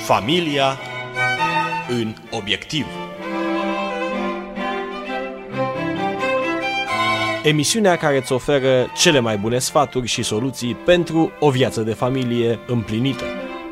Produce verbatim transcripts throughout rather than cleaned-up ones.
Familia în obiectiv. Emisiunea care îți oferă cele mai bune sfaturi și soluții pentru o viață de familie împlinită.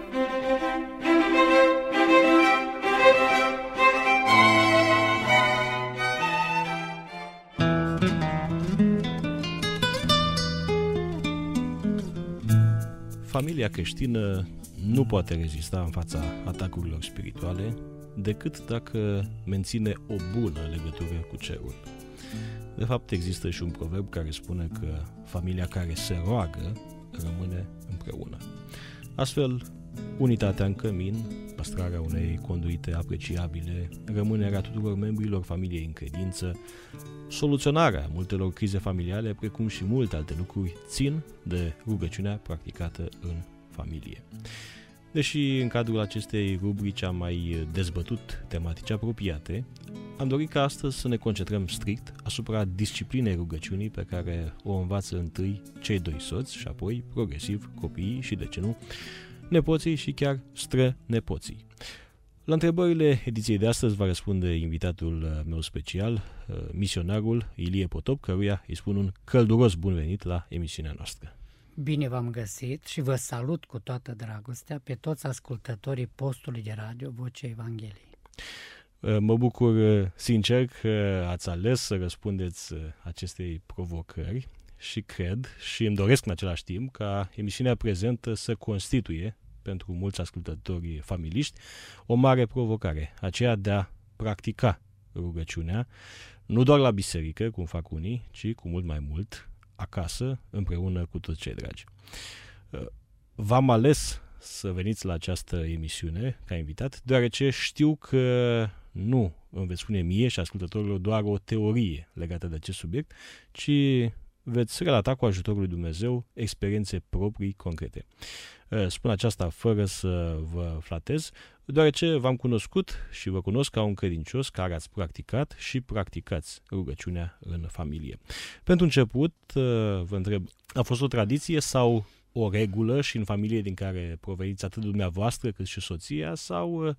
Familia creștină nu poate rezista în fața atacurilor spirituale decât dacă menține o bună legătură cu cerul. De fapt, există și un proverb care spune că familia care se roagă rămâne împreună. Astfel, unitatea în cămin, păstrarea unei conduite apreciabile, rămânerea tuturor membrilor familiei în credință, soluționarea multelor crize familiale, precum și multe alte lucruri, țin de rugăciunea practicată în familie. Deși în cadrul acestei rubrici am mai dezbătut tematici apropiate, am dorit ca astăzi să ne concentrăm strict asupra disciplinei rugăciunii pe care o învață întâi cei doi soți și apoi, progresiv, copiii și, de ce nu, nepoții și chiar strănepoții. La întrebările ediției de astăzi va răspunde invitatul meu special, misionarul Ilie Potop, căruia îi spun un călduros bun venit la emisiunea noastră. Bine v-am găsit și vă salut cu toată dragostea pe toți ascultătorii postului de radio Vocea Evangheliei. Mă bucur sincer că ați ales să răspundeți acestei provocări și cred și îmi doresc în același timp ca emisiunea prezentă să constituie pentru mulți ascultători familiști o mare provocare, aceea de a practica rugăciunea, nu doar la biserică, cum fac unii, ci cu mult mai mult acasă, împreună cu toți cei dragi. V-am ales să veniți la această emisiune ca invitat, deoarece știu că nu îmi veți spune mie și ascultătorilor doar o teorie legată de acest subiect, ci veți relata cu ajutorul lui Dumnezeu experiențe proprii, concrete. Spun aceasta fără să vă flatez, deoarece v-am cunoscut și vă cunosc ca un credincios care ați practicat și practicați rugăciunea în familie. Pentru început, vă întreb, a fost o tradiție sau o regulă și în familie din care proveniți atât dumneavoastră cât și soția, sau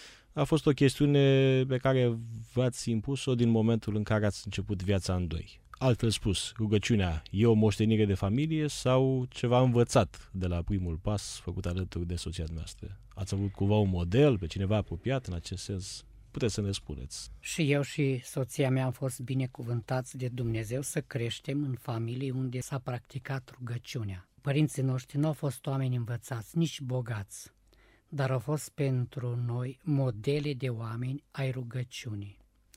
a fost o chestiune pe care v-ați impus-o din momentul în care ați început viața în doi? Altfel spus, rugăciunea e o moștenire de familie sau ceva învățat de la primul pas făcut alături de soția noastră? Ați avut cumva un model, pe cineva apropiat în acest sens? Puteți să ne spuneți. Și eu și soția mea am fost binecuvântați de Dumnezeu să creștem în familii unde s-a practicat rugăciunea. Părinții noștri nu au fost oameni învățați, nici bogați, dar au fost pentru noi modele de oameni ai rugăciunii.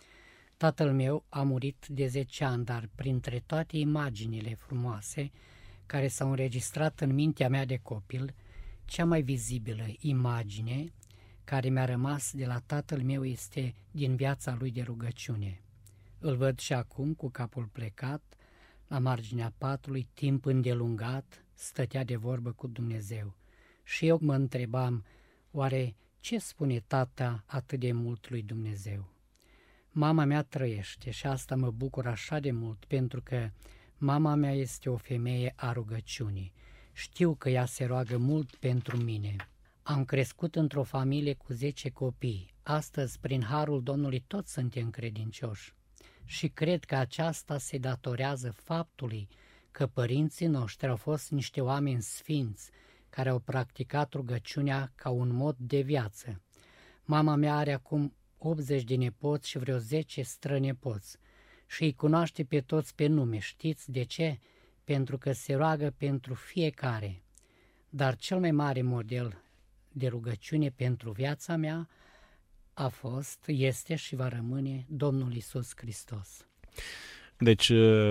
Tatăl meu a murit de zece ani, dar printre toate imaginile frumoase care s-au înregistrat în mintea mea de copil, cea mai vizibilă imagine care mi-a rămas de la tatăl meu este din viața lui de rugăciune. Îl văd și acum cu capul plecat, la marginea patului, timp îndelungat, stătea de vorbă cu Dumnezeu. Și eu mă întrebam, oare ce spune tata atât de mult lui Dumnezeu? Mama mea trăiește și asta mă bucur așa de mult, pentru că mama mea este o femeie a rugăciunii. Știu că ea se roagă mult pentru mine. Am crescut într-o familie cu zece copii. Astăzi, prin harul Domnului, toți suntem credincioși. Și cred că aceasta se datorează faptului că părinții noștri au fost niște oameni sfinți care au practicat rugăciunea ca un mod de viață. Mama mea are acum optzeci de nepoți și vreo zece strănepoți și îi cunoaște pe toți pe nume. Știți de ce? Pentru că se roagă pentru fiecare. Dar cel mai mare model de rugăciune pentru viața mea a fost, este și va rămâne Domnul Iisus Hristos. Deci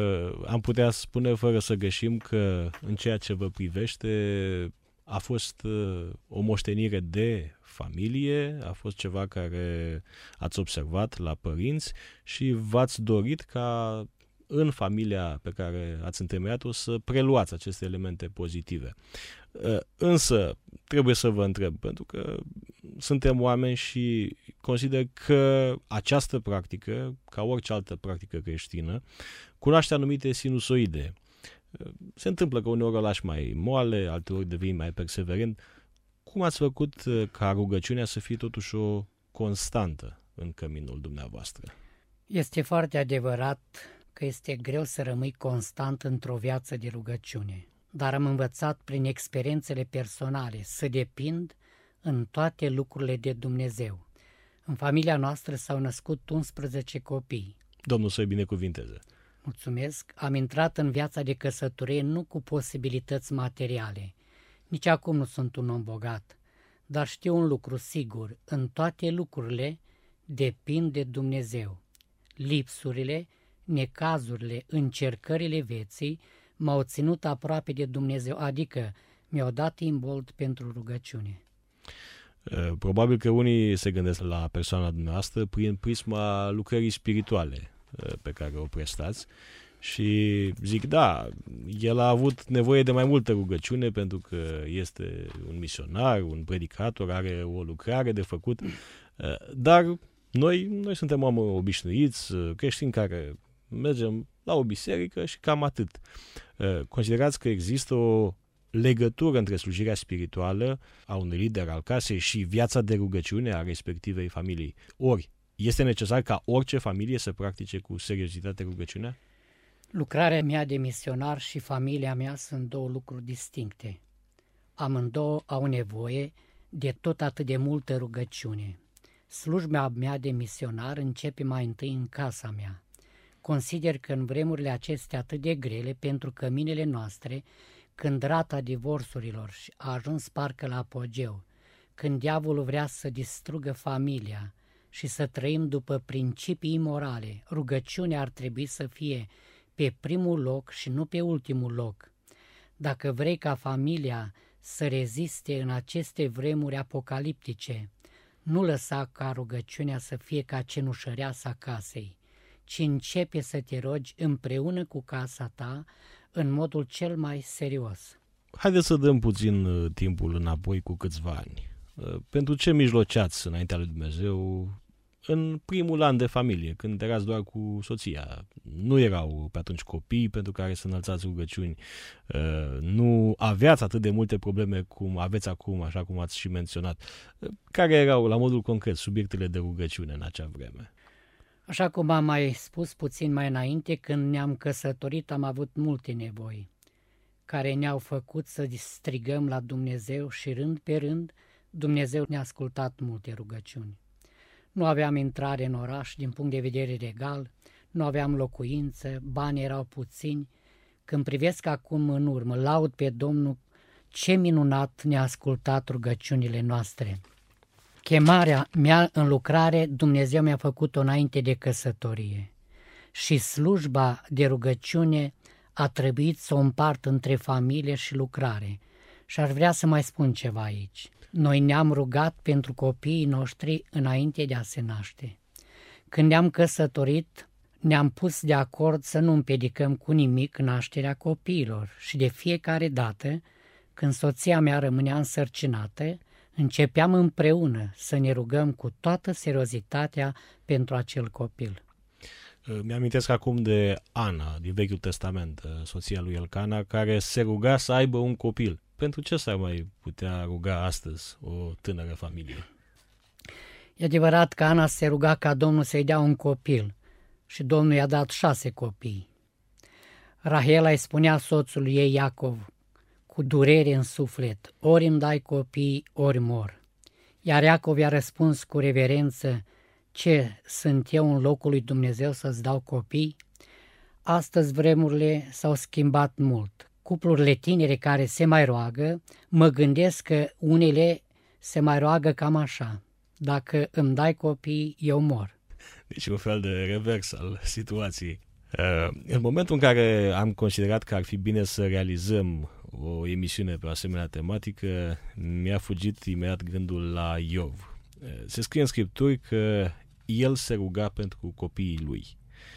am putea spune fără să greșim că în ceea ce vă privește a fost o moștenire de familie, a fost ceva care ați observat la părinți și v-ați dorit ca în familia pe care ați întemeiat-o să preluați aceste elemente pozitive. Însă, trebuie să vă întreb, pentru că suntem oameni și consider că această practică, ca orice altă practică creștină, cunoaște anumite sinusoide. Se întâmplă că uneori o lași mai moale, alteori devii mai perseverent. cum ați făcut ca rugăciunea să fie totuși o constantă în căminul dumneavoastră? Este foarte adevărat că este greu să rămâi constant într-o viață de rugăciune, dar am învățat prin experiențele personale să depind în toate lucrurile de Dumnezeu. În familia noastră s-au născut unsprezece copii. Domnul să-i binecuvinteze. Mulțumesc. Am intrat în viața de căsătorie nu cu posibilități materiale. Nici acum nu sunt un om bogat, dar știu un lucru sigur, în toate lucrurile depind de Dumnezeu. Lipsurile, necazurile, încercările vieții m-au ținut aproape de Dumnezeu, adică mi-au dat imbold pentru rugăciune. Probabil că unii se gândesc la persoana dumneavoastră prin prisma lucrării spirituale pe care o prestați și zic, da, el a avut nevoie de mai multă rugăciune pentru că este un misionar, un predicator, are o lucrare de făcut, dar noi, noi suntem oameni obișnuiți, creștini care mergem la o biserică și cam atât. Considerați că există o legătură între slujirea spirituală a unui lider al casei și viața de rugăciune a respectivei familii? Ori, este necesar ca orice familie să practice cu seriozitate rugăciunea? Lucrarea mea de misionar și familia mea sunt două lucruri distincte. Amândouă au nevoie de tot atât de multă rugăciune. Slujba mea de misionar începe mai întâi în casa mea. Consider că în vremurile acestea atât de grele pentru căminele noastre, când rata divorțurilor a ajuns parcă la apogeu, când diavolul vrea să distrugă familia și să trăim după principii imorale, rugăciunea ar trebui să fie pe primul loc și nu pe ultimul loc. Dacă vrei ca familia să reziste în aceste vremuri apocaliptice, nu lăsa ca rugăciunea să fie ca cenușăreasa casei, ci începe să te rogi împreună cu casa ta în modul cel mai serios. Haideți să dăm puțin timpul înapoi cu câțiva ani. Pentru ce mijloceați înaintea lui Dumnezeu în primul an de familie, când erați doar cu soția? Nu erau pe atunci copii pentru care să înălțați rugăciuni, nu aveați atât de multe probleme cum aveți acum, așa cum ați și menționat. Care erau, la modul concret, subiectele de rugăciune în acea vreme? Așa cum am mai spus puțin mai înainte, când ne-am căsătorit am avut multe nevoi, care ne-au făcut să strigăm la Dumnezeu și rând pe rând Dumnezeu ne-a ascultat multe rugăciuni. Nu aveam intrare în oraș din punct de vedere legal, nu aveam locuință, banii erau puțini. Când privesc acum în urmă, laud pe Domnul, ce minunat ne-a ascultat rugăciunile noastre. Chemarea mea în lucrare Dumnezeu mi-a făcut-o înainte de căsătorie și slujba de rugăciune a trebuit să o împart între familie și lucrare. Și aș vrea să mai spun ceva aici. Noi ne-am rugat pentru copiii noștri înainte de a se naște. Când ne-am căsătorit, ne-am pus de acord să nu împiedicăm cu nimic nașterea copiilor și de fiecare dată, când soția mea rămânea însărcinată, începeam împreună să ne rugăm cu toată seriozitatea pentru acel copil. Mi-amintesc acum de Ana, din Vechiul Testament, soția lui Elcana, care se ruga să aibă un copil. Pentru ce s-ar mai putea ruga astăzi o tânără familie? E adevărat că Ana se ruga ca Domnul să-i dea un copil și Domnul i-a dat șase copii. Rahela îi spunea soțului ei Iacov cu durere în suflet, ori îmi dai copii, ori mor. Iar Iacov i-a răspuns cu reverență, ce, sunt eu în locul lui Dumnezeu să-ți dau copii? Astăzi vremurile s-au schimbat mult. Cuplurile tinere care se mai roagă, mă gândesc că unele se mai roagă cam așa, dacă îmi dai copii, eu mor. Deci un fel de revers al situației. În momentul în care am considerat că ar fi bine să realizăm o emisiune pe o asemenea tematică, mi-a fugit imediat gândul la Iov. Se scrie în Scripturi că el se ruga pentru copiii lui.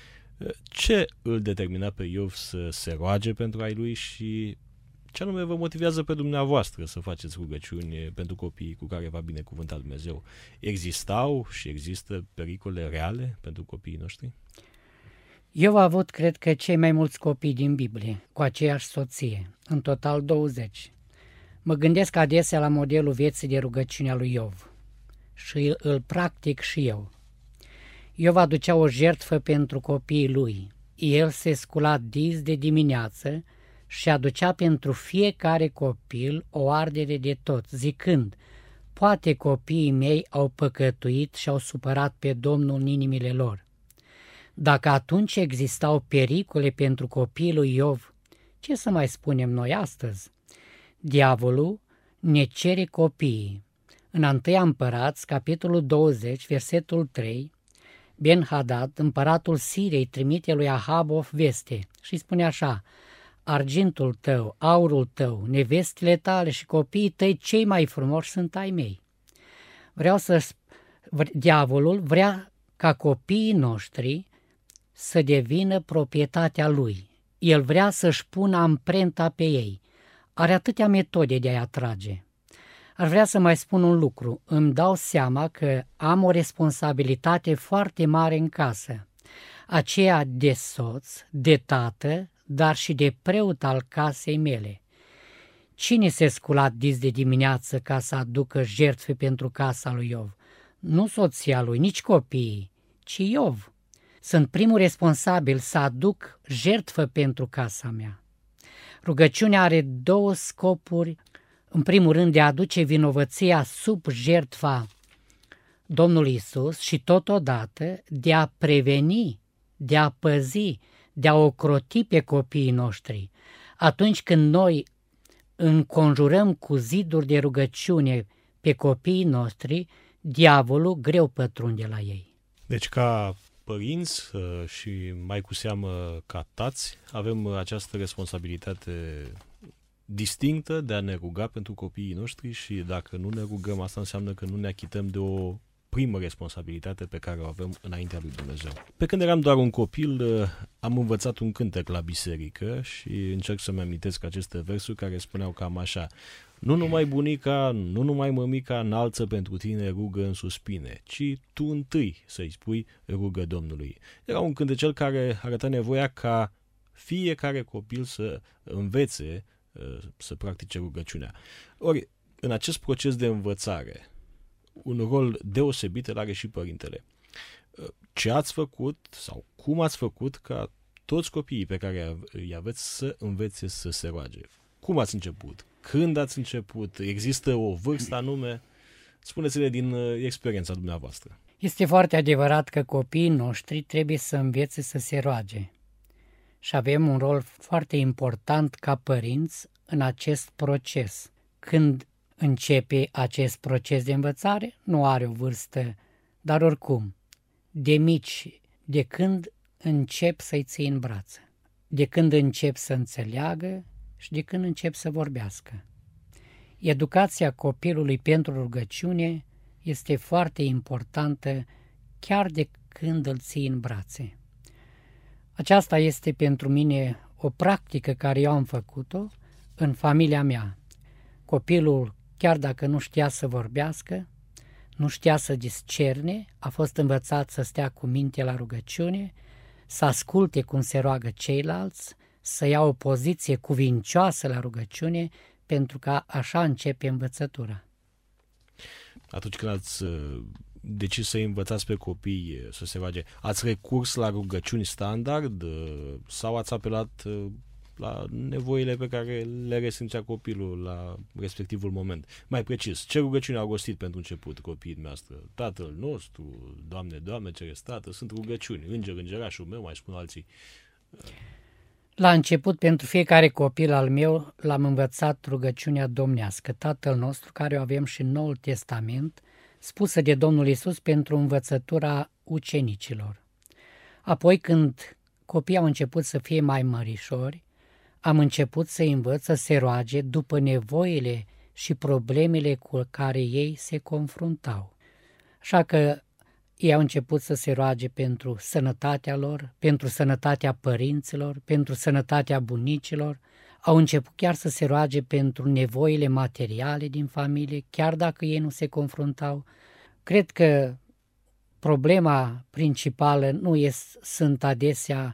Ce îl determina pe Iov să se roage pentru ai lui și ce anume vă motivează pe dumneavoastră să faceți rugăciuni pentru copiii cu care v-a binecuvântat Dumnezeu? Existau și există pericole reale pentru copiii noștri? Eu am avut, cred că, cei mai mulți copii din Biblie, cu aceeași soție, în total douăzeci. Mă gândesc adesea la modelul vieții de rugăciune a lui Iov și îl practic și eu. Iov aducea o jertfă pentru copiii lui. El se scula dis de dimineață și aducea pentru fiecare copil o ardere de tot, zicând: poate copiii mei au păcătuit și au supărat pe Domnul în inimile lor. Dacă atunci existau pericole pentru copiii lui Iov, ce să mai spunem noi astăzi? Diavolul ne cere copiii. În întâi Împărați, capitolul douăzeci, versetul trei, Ben-Hadad, împăratul Siriei, trimite lui Ahab o veste și spune așa: argintul tău, aurul tău, nevestile tale și copiii tăi cei mai frumoși sunt ai mei. Vreau să... Diavolul vrea ca copiii noștri să devină proprietatea lui. El vrea să-și pună amprenta pe ei. Are atâtea metode de a-i atrage. Ar vrea să mai spun un lucru. Îmi dau seama că am o responsabilitate foarte mare în casă. Aceea de soț, de tată, dar și de preot al casei mele. Cine se scula dis de dimineață ca să aducă jertfe pentru casa lui Iov? Nu soția lui, nici copiii, ci Iov. Sunt primul responsabil să aduc jertfă pentru casa mea. Rugăciunea are două scopuri. În primul rând, de a aduce vinovăția sub jertfa Domnului Iisus și totodată de a preveni, de a păzi, de a ocroti pe copiii noștri. Atunci când noi înconjurăm cu ziduri de rugăciune pe copiii noștri, diavolul greu pătrunde la ei. Deci ca părinți și mai cu seamă ca tați, avem această responsabilitate distinctă de a ne ruga pentru copiii noștri și dacă nu ne rugăm, asta înseamnă că nu ne achităm de o primă responsabilitate pe care o avem înaintea lui Dumnezeu. Pe când eram doar un copil, am învățat un cântec la biserică și încerc să-mi amintesc aceste versuri care spuneau cam așa: nu numai bunica, nu numai mămica înalță pentru tine rugă în suspine, ci tu întâi să-i spui rugă Domnului. Era un cântecel care arăta nevoia ca fiecare copil să învețe să practice rugăciunea. Ori, în acest proces de învățare, un rol deosebit îl are și părintele. Ce ați făcut sau cum ați făcut ca toți copiii pe care îi aveți să învețe să se roage? Cum ați început? Când ați început? Există o vârstă anume? Spuneți-ne din experiența dumneavoastră. Este foarte adevărat că copiii noștri trebuie să învețe să se roage. Și avem un rol foarte important ca părinți în acest proces. Când începe acest proces de învățare, nu are o vârstă, dar oricum, de mici, de când încep să-i ții în brață, de când încep să înțeleagă și de când încep să vorbească. Educația copilului pentru rugăciune este foarte importantă chiar de când îl ții în brațe. Aceasta este pentru mine o practică care eu am făcut-o în familia mea. Copilul, chiar dacă nu știa să vorbească, nu știa să discerne, a fost învățat să stea cu minte la rugăciune, să asculte cum se roagă ceilalți, să ia o poziție cuvincioasă la rugăciune, pentru că așa începe învățătura. Atunci când ați decis să învățați pe copii să se roage, ați recurs la rugăciuni standard sau ați apelat la nevoile pe care le resimțea copilul la respectivul moment? Mai precis, ce rugăciuni au rostit pentru început copiii noastre? Tatăl nostru, Doamne, Doamne, ceresc Tată, sunt rugăciuni. Înger, îngerașul meu, mai spun alții. La început, pentru fiecare copil al meu, l-am învățat rugăciunea domnească, Tatăl nostru, care o avem și în Noul Testament, spusă de Domnul Iisus pentru învățătura ucenicilor. Apoi, când copiii au început să fie mai mărișori, am început să învăț să se roage după nevoile și problemele cu care ei se confruntau. Așa că ei au început să se roage pentru sănătatea lor, pentru sănătatea părinților, pentru sănătatea bunicilor, au început chiar să se roage pentru nevoile materiale din familie, chiar dacă ei nu se confruntau. Cred că problema principală nu este, sunt adesea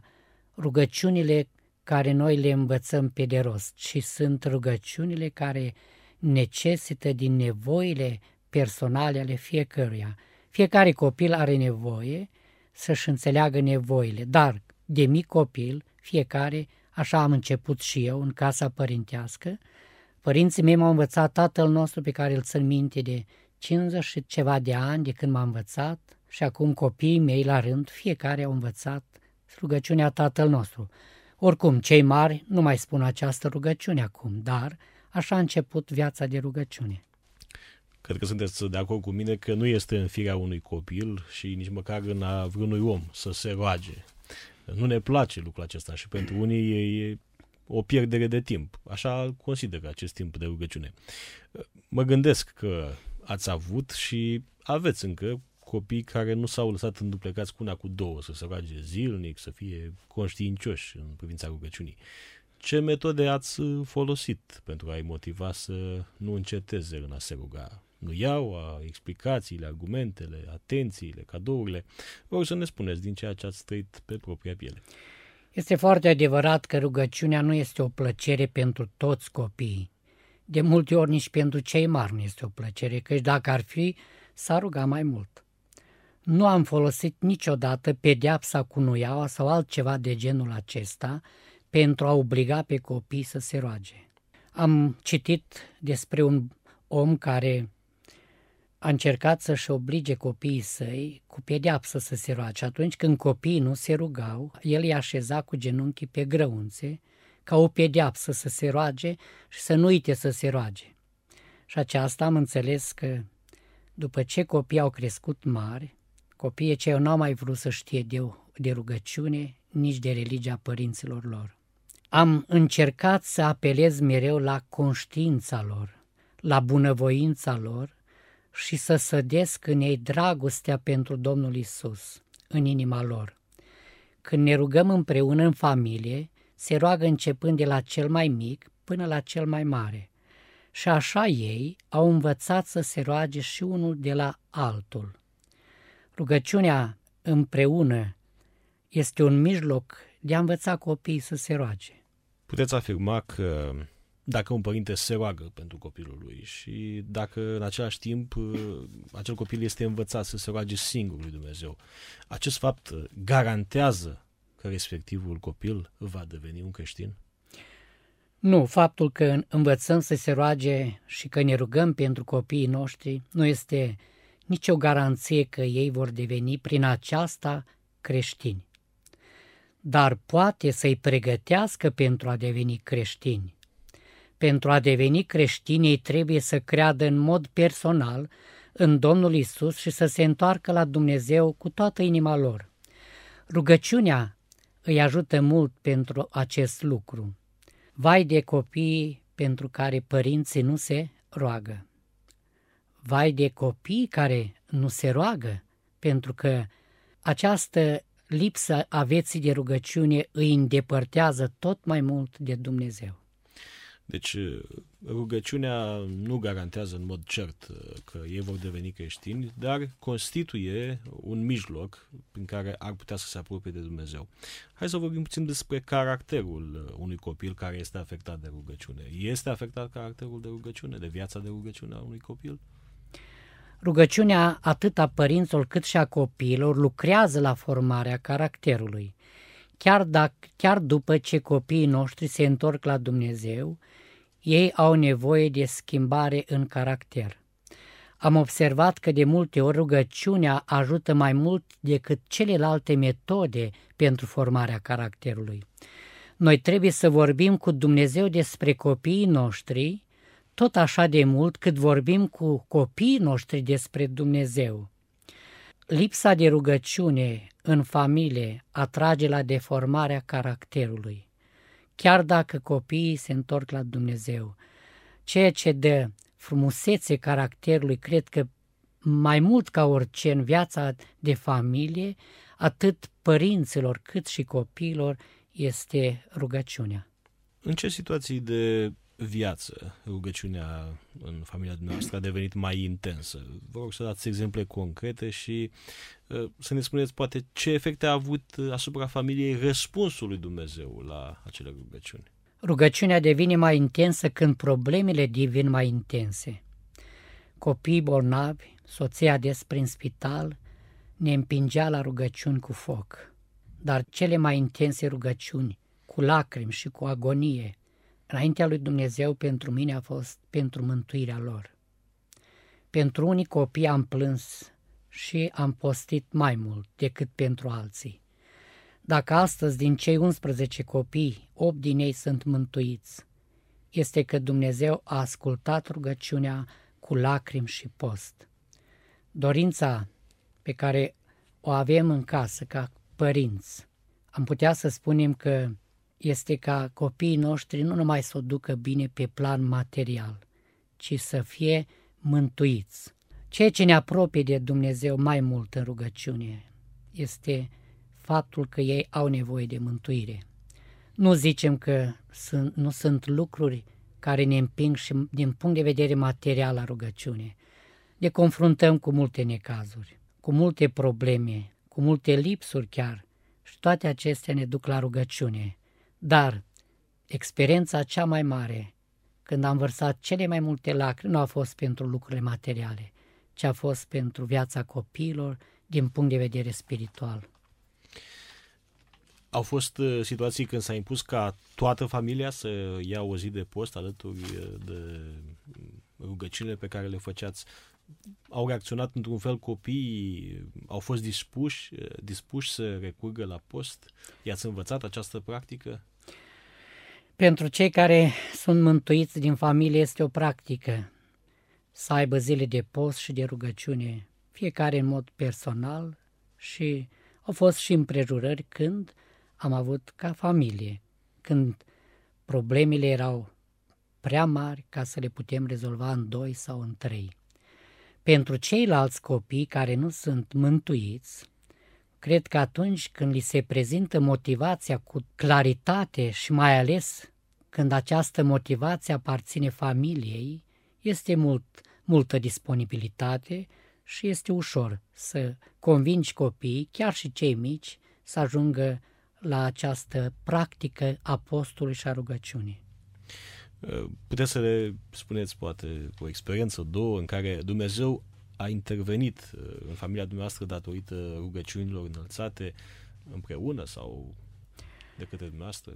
rugăciunile care noi le învățăm pe de rost, ci sunt rugăciunile care necesită din nevoile personale ale fiecăruia. Fiecare copil are nevoie să-și înțeleagă nevoile, dar de mic copil, fiecare, așa am început și eu în casa părintească, părinții mei m-au învățat Tatăl nostru pe care îl țin minte de cincizeci și ceva de ani de când m-a învățat și acum copiii mei la rând, fiecare au învățat rugăciunea Tatăl nostru. Oricum, cei mari nu mai spun această rugăciune acum, dar așa a început viața de rugăciune. Cred că sunteți de acord cu mine că nu este în firea unui copil și nici măcar în a vreunui om să se roage. Nu ne place lucrul acesta și pentru unii e o pierdere de timp. Așa consider acest timp de rugăciune. Mă gândesc că ați avut și aveți încă copii care nu s-au lăsat înduplecați cu una cu două, să se roage zilnic, să fie conștiincioși în privința rugăciunii. Ce metode ați folosit pentru a-i motiva să nu înceteze în a se ruga? Nu iau a explicațiile, argumentele, atențiile, cadourile. Vă rog să ne spuneți din ceea ce ați trăit pe propria piele. Este foarte adevărat că rugăciunea nu este o plăcere pentru toți copiii. De multe ori nici pentru cei mari nu este o plăcere, căci dacă ar fi, s-ar ruga mai mult. Nu am folosit niciodată pedeapsa cu nuiaua sau altceva de genul acesta pentru a obliga pe copii să se roage. Am citit despre un om care a încercat să-și oblige copiii săi cu pedeapsă să se roage. Atunci când copiii nu se rugau, el îi așeza cu genunchii pe grăunțe, ca o pedeapsă să se roage și să nu uite să se roage. Și aceasta am înțeles că după ce copiii au crescut mari, copiii aceia n-au mai vrut să știe de, de rugăciune, nici de religia părinților lor. Am încercat să apelez mereu la conștiința lor, la bunăvoința lor și să sădesc în ei dragostea pentru Domnul Isus, în inima lor. Când ne rugăm împreună în familie, se roagă începând de la cel mai mic până la cel mai mare. Și așa ei au învățat să se roage și unul de la altul. Rugăciunea împreună este un mijloc de a învăța copiii să se roage. Puteți afirma că dacă un părinte se roagă pentru copilul lui și dacă în același timp acel copil este învățat să se roage singur lui Dumnezeu, acest fapt garantează că respectivul copil va deveni un creștin? Nu, faptul că învățăm să se roage și că ne rugăm pentru copiii noștri nu este nicio garanție că ei vor deveni prin aceasta creștini. Dar poate să-i pregătească pentru a deveni creștini. Pentru a deveni creștini, ei trebuie să creadă în mod personal în Domnul Isus și să se întoarcă la Dumnezeu cu toată inima lor. Rugăciunea îi ajută mult pentru acest lucru. Vai de copiii pentru care părinții nu se roagă. Vai de copiii care nu se roagă, pentru că această lipsă a vieții de rugăciune îi îndepărtează tot mai mult de Dumnezeu. Deci rugăciunea nu garantează în mod cert că ei vor deveni creștini, dar constituie un mijloc prin care ar putea să se apropie de Dumnezeu. Hai să vorbim puțin despre caracterul unui copil care este afectat de rugăciune. Este afectat caracterul de rugăciune, de viața de rugăciune a unui copil? Rugăciunea atât a părinților cât și a copiilor lucrează la formarea caracterului. Chiar, dacă, chiar după ce copiii noștri se întorc la Dumnezeu, ei au nevoie de schimbare în caracter. Am observat că de multe ori rugăciunea ajută mai mult decât celelalte metode pentru formarea caracterului. Noi trebuie să vorbim cu Dumnezeu despre copiii noștri, tot așa de mult cât vorbim cu copiii noștri despre Dumnezeu. Lipsa de rugăciune în familie atrage la deformarea caracterului, chiar dacă copiii se întorc la Dumnezeu. Ceea ce dă frumusețe caracterului, cred că mai mult ca orice în viața de familie, atât părinților cât și copiilor, este rugăciunea. În ce situații de viață rugăciunea în familia dumneavoastră a devenit mai intensă? Vă rog să dați exemple concrete și uh, să ne spuneți poate ce efecte a avut asupra familiei răspunsul lui Dumnezeu la acele rugăciuni. Rugăciunea devine mai intensă când problemele devin mai intense. Copiii bolnavi, soția des prin spital, ne împingea la rugăciuni cu foc. Dar cele mai intense rugăciuni, cu lacrimi și cu agonie, înaintea lui Dumnezeu pentru mine a fost pentru mântuirea lor. Pentru unii copii am plâns și am postit mai mult decât pentru alții. Dacă astăzi din cei unsprezece copii, opt din ei sunt mântuiți, este că Dumnezeu a ascultat rugăciunea cu lacrimi și post. Dorința pe care o avem în casă ca părinți, am putea să spunem că este ca copiii noștri nu numai să o ducă bine pe plan material, ci să fie mântuiți. Ceea ce ne apropie de Dumnezeu mai mult în rugăciune este faptul că ei au nevoie de mântuire. Nu zicem că sunt, nu sunt lucruri care ne împing și din punct de vedere material la rugăciune. Ne confruntăm cu multe necazuri, cu multe probleme, cu multe lipsuri chiar și toate acestea ne duc la rugăciune. Dar experiența cea mai mare, când am vărsat cele mai multe lacrimi, nu a fost pentru lucrurile materiale, ci a fost pentru viața copiilor din punct de vedere spiritual. Au fost situații când s-a impus ca toată familia să ia o zi de post alături de rugăciunile pe care le făceați. Au reacționat într-un fel copiii? Au fost dispuși, dispuși să recurgă la post? I-ați învățat această practică? Pentru cei care sunt mântuiți din familie este o practică să aibă zile de post și de rugăciune, fiecare în mod personal, și au fost și împrejurări când am avut ca familie, când problemele erau prea mari ca să le putem rezolva în doi sau în trei. Pentru ceilalți copii care nu sunt mântuiți, cred că atunci când li se prezintă motivația cu claritate și mai ales când această motivație aparține familiei, este mult, multă disponibilitate și este ușor să convingi copiii, chiar și cei mici, să ajungă la această practică a postului și a rugăciunii. Puteți să le spuneți, poate, o experiență, două, în care Dumnezeu a intervenit în familia dumneavoastră datorită rugăciunilor înălțate împreună sau de către dumneavoastră?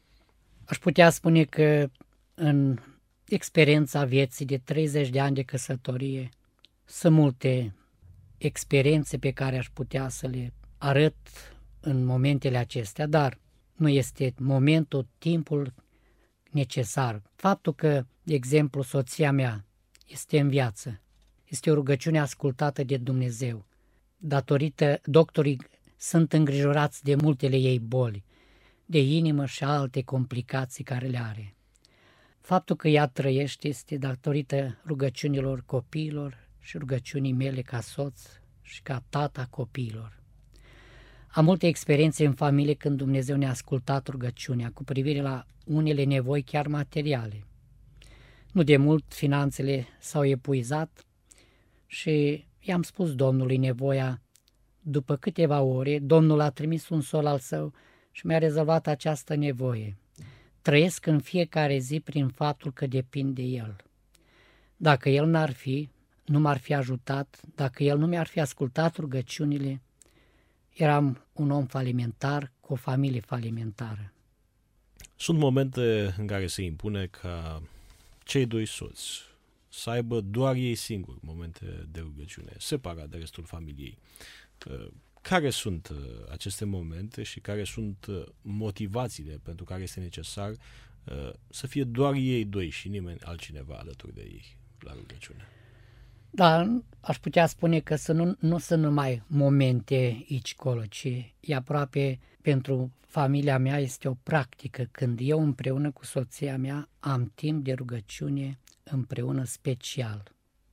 Aș putea spune că în experiența vieții de treizeci de ani de căsătorie sunt multe experiențe pe care aș putea să le arăt în momentele acestea, dar nu este momentul, timpul necesar. Faptul că, de exemplu, soția mea este în viață, este o rugăciune ascultată de Dumnezeu. Datorită, doctorii sunt îngrijorați de multele ei boli, de inimă și alte complicații care le are. Faptul că ea trăiește este datorită rugăciunilor copiilor și rugăciunii mele ca soț și ca tata copiilor. Am multe experiențe în familie când Dumnezeu ne-a ascultat rugăciunea cu privire la unele nevoi chiar materiale. Nu de mult finanțele s-au epuizat și i-am spus Domnului nevoia. După câteva ore, Domnul a trimis un sol al său și mi-a rezolvat această nevoie. Trăiesc în fiecare zi prin faptul că depind de El. Dacă El n-ar fi, nu m-ar fi ajutat, dacă El nu mi-ar fi ascultat rugăciunile, eram un om falimentar cu o familie falimentară. Sunt momente în care se impune ca cei doi soți să aibă doar ei singuri momente de rugăciune, separat de restul familiei. Care sunt aceste momente și care sunt motivațiile pentru care este necesar să fie doar ei doi și nimeni altcineva alături de ei la rugăciune? Da, aș putea spune că să nu, nu sunt numai momente aici colo, ci e aproape pentru familia mea este o practică când eu împreună cu soția mea am timp de rugăciune împreună special.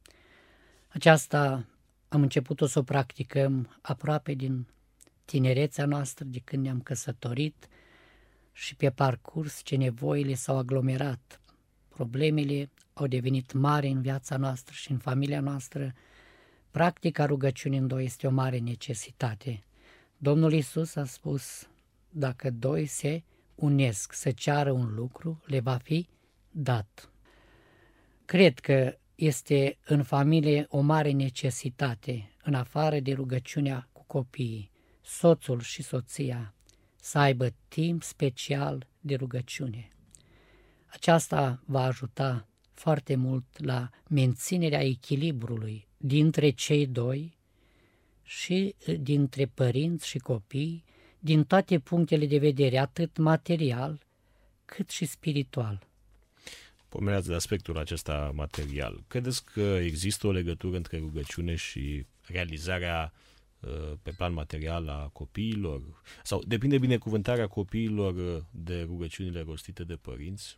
Aceasta am început-o să o practicăm aproape din tinerețea noastră, de când ne-am căsătorit și pe parcurs ce nevoile s-au aglomerat. Problemele au devenit mari în viața noastră și în familia noastră. Practica rugăciunii în doi este o mare necesitate. Domnul Iisus a spus, dacă doi se unesc să ceară un lucru, le va fi dat. Cred că este în familie o mare necesitate, în afară de rugăciunea cu copiii, soțul și soția, să aibă timp special de rugăciune. Aceasta va ajuta foarte mult la menținerea echilibrului dintre cei doi și dintre părinți și copii, din toate punctele de vedere, atât material cât și spiritual. Pomeneați de aspectul acesta material. Credeți că există o legătură între rugăciune și realizarea pe plan material a copiilor? Sau depinde binecuvântarea copiilor de rugăciunile rostite de părinți?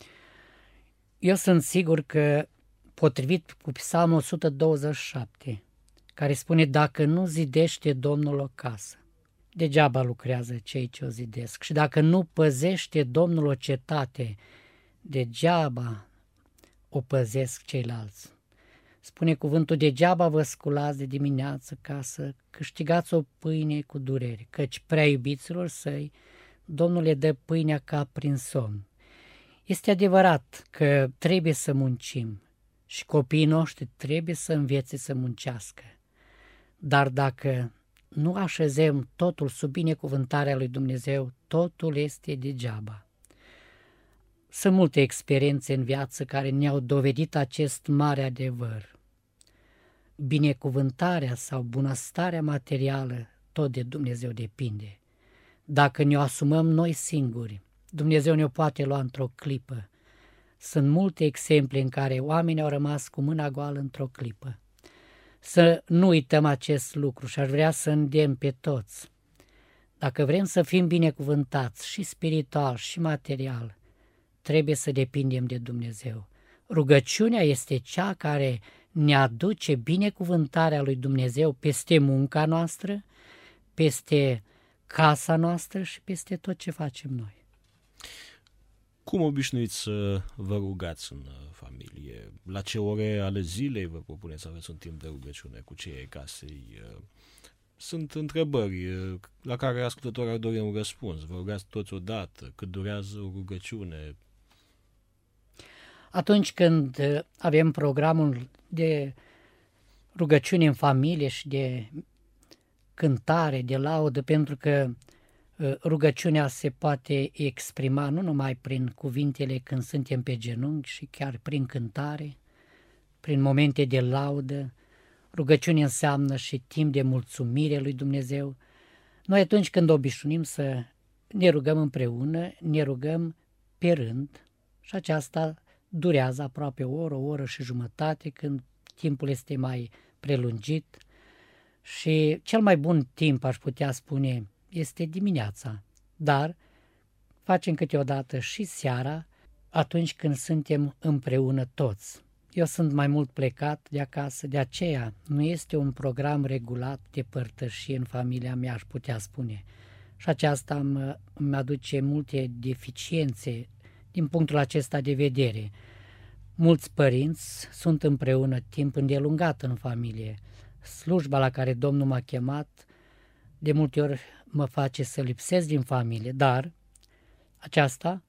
Eu sunt sigur că, potrivit cu Psalmul o sută douăzeci și șapte, care spune: dacă nu zidește Domnul o casă, degeaba lucrează cei ce o zidesc. Și dacă nu păzește Domnul o cetate, degeaba o păzesc ceilalți. Spune cuvântul: degeaba vă sculați de dimineață ca să câștigați o pâine cu durere, căci prea iubiților săi Domnul le dă pâinea ca prin somn. Este adevărat că trebuie să muncim și copiii noștri trebuie să învețe să muncească. Dar dacă nu așezăm totul sub binecuvântarea lui Dumnezeu, totul este degeaba. Sunt multe experiențe în viață care ne-au dovedit acest mare adevăr. Binecuvântarea sau bunăstarea materială tot de Dumnezeu depinde. Dacă ne-o asumăm noi singuri, Dumnezeu ne-o poate lua într-o clipă. Sunt multe exemple în care oamenii au rămas cu mâna goală într-o clipă. Să nu uităm acest lucru și aș vrea să îndemn pe toți. Dacă vrem să fim binecuvântați și spiritual și material, trebuie să depindem de Dumnezeu. Rugăciunea este cea care ne aduce binecuvântarea lui Dumnezeu peste munca noastră, peste casa noastră și peste tot ce facem noi. Cum obișnuiți să vă rugați în familie? La ce ore ale zilei vă propuneți să aveți un timp de rugăciune cu cei ai casei? Sunt întrebări la care ascultătorii ar dori un răspuns. Vă rugați toți odată? Cât durează o rugăciune? Atunci când avem programul de rugăciune în familie și de cântare, de laudă, pentru că rugăciunea se poate exprima nu numai prin cuvintele când suntem pe genunchi, și chiar prin cântare, prin momente de laudă. Rugăciunea înseamnă și timp de mulțumire lui Dumnezeu. Noi atunci când obișnuim să ne rugăm împreună, ne rugăm pe rând și aceasta durează aproape o oră, o oră și jumătate, când timpul este mai prelungit. Și cel mai bun timp, aș putea spune, este dimineața, dar facem câteodată și seara, atunci când suntem împreună toți. Eu sunt mai mult plecat de acasă, de aceea nu este un program regulat de părtășie în familia mea, aș putea spune. Și aceasta mă, îmi aduce multe deficiențe din punctul acesta de vedere. Mulți părinți sunt împreună timp îndelungat în familie. Slujba la care Domnul m-a chemat de multe ori mă face să lipsesc din familie, dar aceasta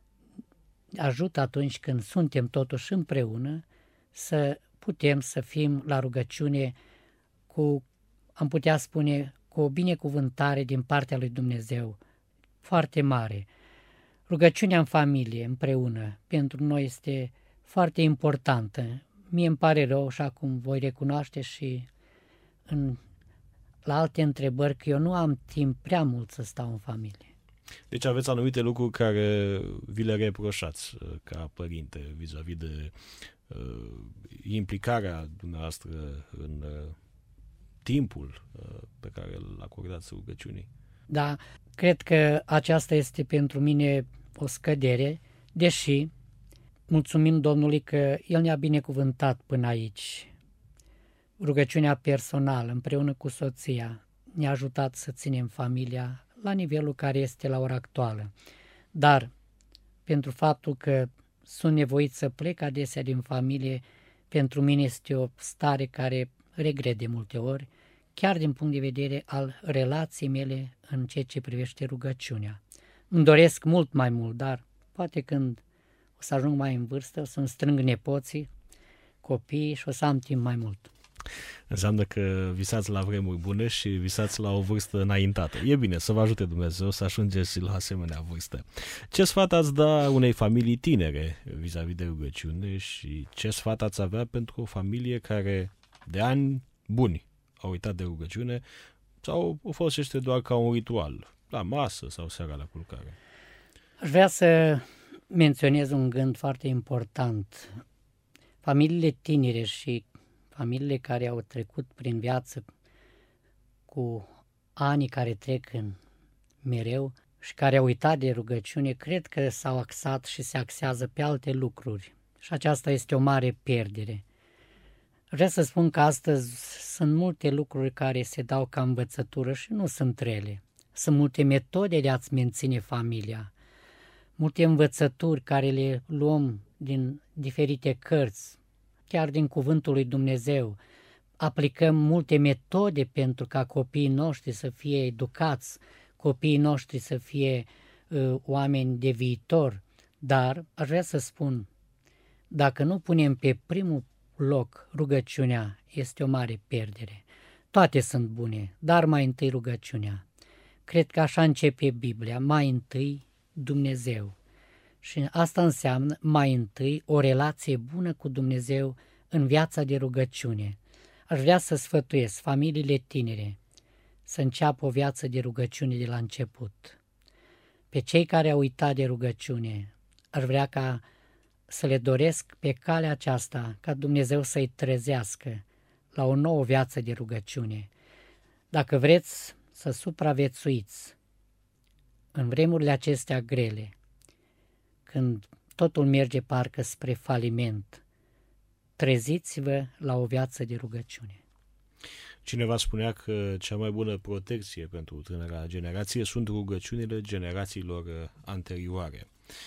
ajută atunci când suntem totuși împreună să putem să fim la rugăciune cu, am putea spune, cu o binecuvântare din partea lui Dumnezeu foarte mare. Rugăciunea în familie, împreună, pentru noi este foarte importantă. Mie îmi pare rău, așa cum voi recunoaște și în, la alte întrebări, că eu nu am timp prea mult să stau în familie. Deci aveți anumite lucruri care vi le reproșați ca părinte vis-a-vis de uh, implicarea dumneavoastră în uh, timpul uh, pe care îl acordați rugăciunii. Da, cred că aceasta este pentru mine o scădere, deși mulțumim Domnului că El ne-a binecuvântat până aici. Rugăciunea personală împreună cu soția ne-a ajutat să ținem familia la nivelul care este la ora actuală. Dar pentru faptul că sunt nevoit să plec adesea din familie, pentru mine este o stare care regret de multe ori, chiar din punct de vedere al relației mele în ceea ce privește rugăciunea. Îmi doresc mult mai mult, dar poate când o să ajung mai în vârstă, o să-mi strâng nepoții, copiii și o să am timp mai mult. Înseamnă că visați la vremuri bune și visați la o vârstă înaintată. E bine, să vă ajute Dumnezeu să ajungeți la asemenea vârstă. Ce sfat ați da unei familii tinere vis-a-vis de rugăciune și ce sfat ați avea pentru o familie care de ani buni a uitat de rugăciune sau o folosește doar ca un ritual, la masă sau seara la culcare? Aș vrea să menționez un gând foarte important. Familiile tinere și familiile care au trecut prin viață cu anii care trec în mereu și care au uitat de rugăciune, cred că s-au axat și se axează pe alte lucruri. Și aceasta este o mare pierdere. Vreau să spun că astăzi sunt multe lucruri care se dau ca învățătură și nu sunt rele. Sunt multe metode de a-ți menține familia, multe învățături care le luăm din diferite cărți, chiar din Cuvântul lui Dumnezeu. Aplicăm multe metode pentru ca copiii noștri să fie educați, copiii noștri să fie uh, oameni de viitor, dar aș vrea să spun, dacă nu punem pe primul loc rugăciunea, este o mare pierdere. Toate sunt bune, dar mai întâi rugăciunea. Cred că așa începe Biblia, mai întâi Dumnezeu. Și asta înseamnă mai întâi o relație bună cu Dumnezeu în viața de rugăciune. Aș vrea să sfătuiesc familiile tinere să înceapă o viață de rugăciune de la început. Pe cei care au uitat de rugăciune, aș vrea ca să le doresc pe calea aceasta, ca Dumnezeu să-i trezească la o nouă viață de rugăciune. Dacă vreți să supraviețuiți în vremurile acestea grele, când totul merge parcă spre faliment, treziți-vă la o viață de rugăciune. Cineva spunea că cea mai bună protecție pentru tânăra generație sunt rugăciunile generațiilor anterioare.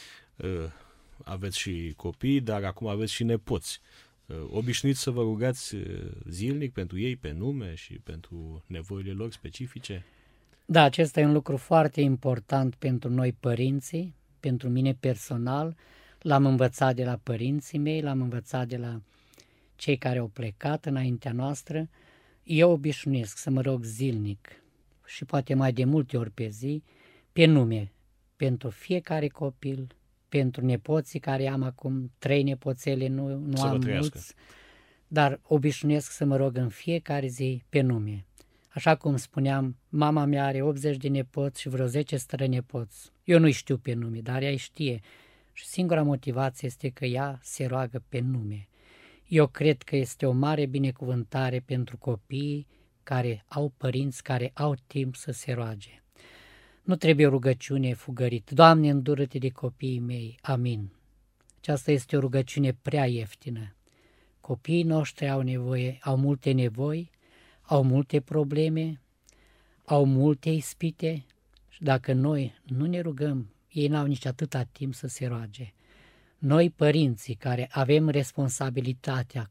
Aveți și copii, dar acum aveți și nepoți. Obișnuiți să vă rugați zilnic pentru ei, pe nume și pentru nevoile lor specifice? Da, acesta e un lucru foarte important pentru noi părinții, pentru mine personal. L-am învățat de la părinții mei, l-am învățat de la cei care au plecat înaintea noastră. Eu obișnuiesc să mă rog zilnic și poate mai de multe ori pe zi, pe nume, pentru fiecare copil, pentru nepoții care am acum, trei nepoțele, nu, nu am mulți, dar obișnuiesc să mă rog în fiecare zi pe nume. Așa cum spuneam, mama mea are optzeci de nepoți și vreo zece strănepoți. Eu nu-i știu pe nume, dar ea îi știe. Și singura motivație este că ea se roagă pe nume. Eu cred că este o mare binecuvântare pentru copiii care au părinți care au timp să se roage. Nu trebuie o rugăciune fugărită. Doamne, îndură-te de copiii mei. Amin. Aceasta este o rugăciune prea ieftină. Copiii noștri au nevoie, au multe nevoi, au multe probleme, au multe ispite și dacă noi nu ne rugăm, ei n-au nici atâta timp să se roage. Noi, părinții, care avem responsabilitatea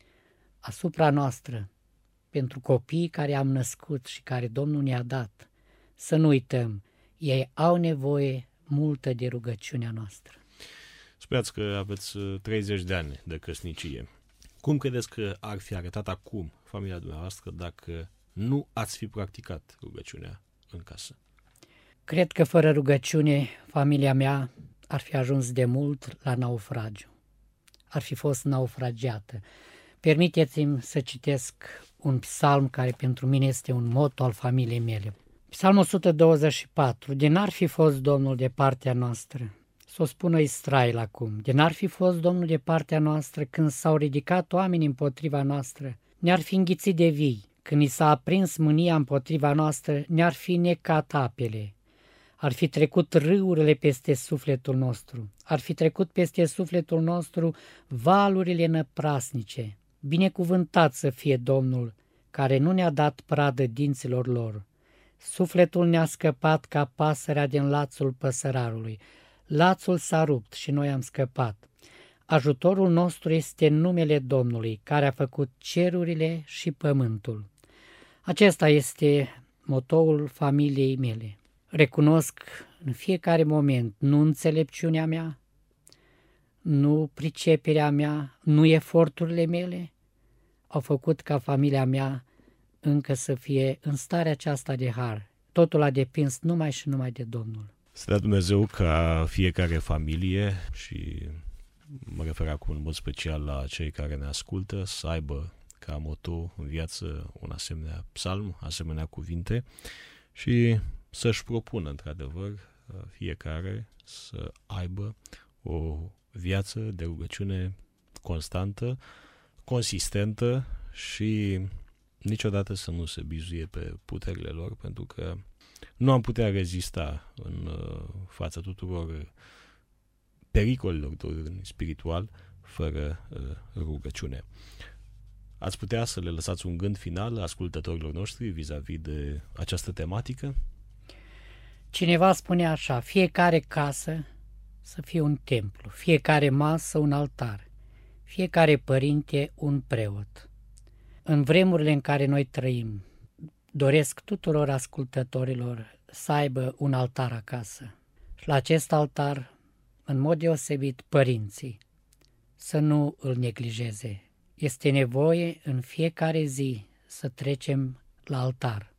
asupra noastră pentru copiii care am născut și care Domnul ne-a dat, să nu uităm, ei au nevoie multă de rugăciunea noastră. Spuneați că aveți treizeci de ani de căsnicie. Cum credeți că ar fi arătat acum familia dumneavoastră dacă nu ați fi practicat rugăciunea în casă? Cred că fără rugăciune familia mea ar fi ajuns de mult la naufragiu. Ar fi fost naufragiată. Permiteți-mi să citesc un psalm care pentru mine este un motto al familiei mele. Psalmul o sută douăzeci și patru. De n-ar fi fost Domnul de partea noastră. Să o spună Israel acum. De n-ar fi fost Domnul de partea noastră când s-au ridicat oamenii împotriva noastră. Ne-ar fi înghițit de vii. Când i s-a aprins mânia împotriva noastră, ne-ar fi necat apele. Ar fi trecut râurile peste sufletul nostru. Ar fi trecut peste sufletul nostru valurile năprasnice. Binecuvântat să fie Domnul, care nu ne-a dat pradă dinților lor. Sufletul ne-a scăpat ca pasărea din lațul păsărarului. Lațul s-a rupt și noi am scăpat. Ajutorul nostru este numele Domnului, care a făcut cerurile și pământul. Acesta este motoul familiei mele. Recunosc în fiecare moment nu înțelepciunea mea, nu priceperea mea, nu eforturile mele au făcut ca familia mea încă să fie în starea aceasta de har. Totul a depins numai și numai de Domnul. Să dea Dumnezeu ca fiecare familie, și mă refer acum în mod special la cei care ne ascultă, să aibă ca moto în viață un asemenea psalm, asemenea cuvinte, și să-și propună într-adevăr fiecare să aibă o viață de rugăciune constantă, consistentă și niciodată să nu se bizuie pe puterile lor, pentru că nu am putea rezista în fața tuturor pericolelor de ordin spiritual fără rugăciune. Ați putea să le lăsați un gând final ascultătorilor noștri vis-a-vis de această tematică? Cineva spune așa: fiecare casă să fie un templu, fiecare masă un altar, fiecare părinte un preot. În vremurile în care noi trăim, doresc tuturor ascultătorilor să aibă un altar acasă. Și la acest altar, în mod deosebit, părinții să nu îl neglijeze. Este nevoie în fiecare zi să trecem la altar.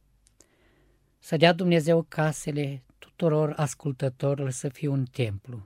Să dea Dumnezeu casele tuturor ascultătorilor să fie un templu,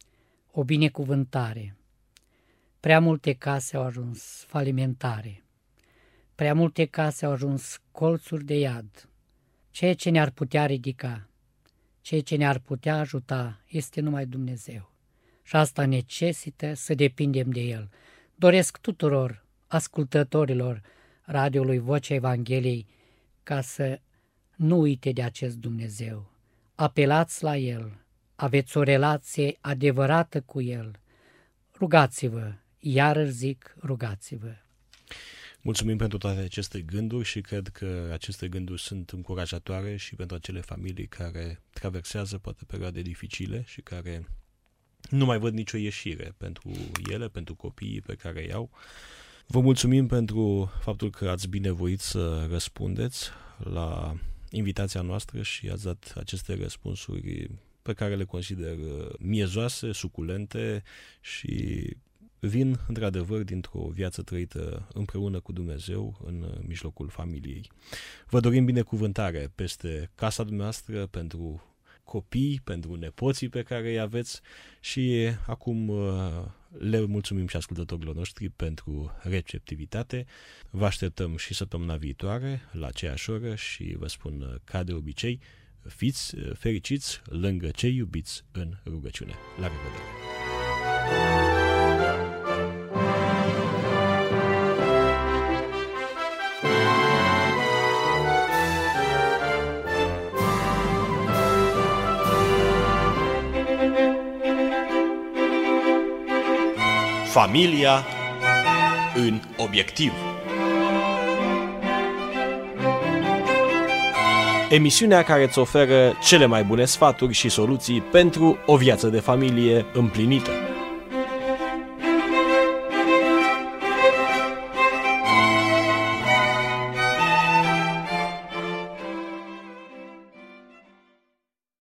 o binecuvântare. Prea multe case au ajuns falimentare, prea multe case au ajuns colțuri de iad. Ceea ce ne-ar putea ridica, ceea ce ne-ar putea ajuta este numai Dumnezeu. Și asta necesită să depindem de El. Doresc tuturor ascultătorilor radioului Vocea Evangheliei ca să nu uite de acest Dumnezeu. Apelați la El, aveți o relație adevărată cu El. Rugați-vă, iarăși zic, rugați-vă. Mulțumim pentru toate aceste gânduri și cred că aceste gânduri sunt încurajatoare și pentru acele familii care traversează poate perioade dificile și care nu mai văd nicio ieșire pentru ele, pentru copiii pe care îi au. Vă mulțumim pentru faptul că ați binevoit să răspundeți la invitația noastră și ați dat aceste răspunsuri pe care le consider miezoase, suculente și vin într-adevăr dintr-o viață trăită împreună cu Dumnezeu în mijlocul familiei. Vă dorim binecuvântare peste casa dumneavoastră, pentru copii, pentru nepoții pe care îi aveți și acum le mulțumim și ascultătorilor noștri pentru receptivitate. Vă așteptăm și săptămâna viitoare la aceeași oră și vă spun ca de obicei, fiți fericiți lângă cei iubiți în rugăciune. La revedere! Familia în obiectiv. Emisiunea care îți oferă cele mai bune sfaturi și soluții pentru o viață de familie împlinită.